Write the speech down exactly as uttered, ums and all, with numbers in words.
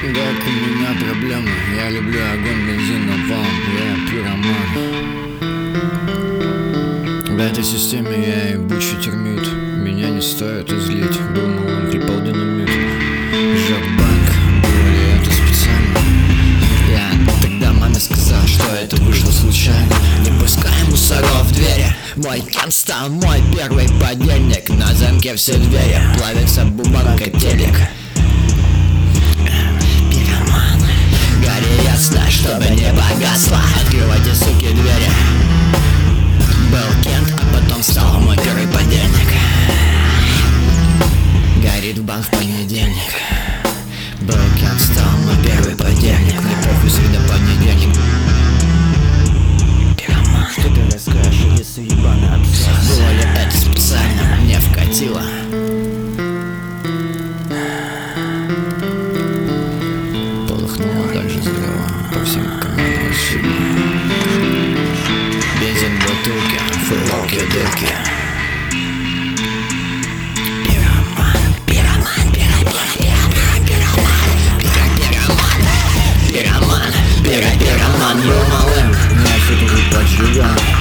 Как у меня проблемы, я люблю огонь, бензин, напалм, я пироман. В этой системе я ебучий термит, меня не стоит излить. Был малым полденный мид, сжег банк, было ли это специально? Я тогда маме сказал, что это вышло случайно. Не пускай мусоров в двери, мой кент стал мой первый подельник. На замке все двери, плавится бумага, телек. Чтобы не погасла, открывайте, суки, двери. Был кент, а потом стал мой первый подельник. Горит в банк в понедельник. Был кент, стал мой первый подельник. Мне похуй, среда, понедельник. Пироман. Что ты расскажешь, если ебаный абсцесс? Было ли это специально? Мне вкатило. Полыхнуло дальше взрыва по всем каналам шире. Бензин, бутылки, фурловки, дырки. Пироман, пироман, пироман, пироман, пироман, пироман, пироман, пироман, пироман, пироман, я все тут поджигаю.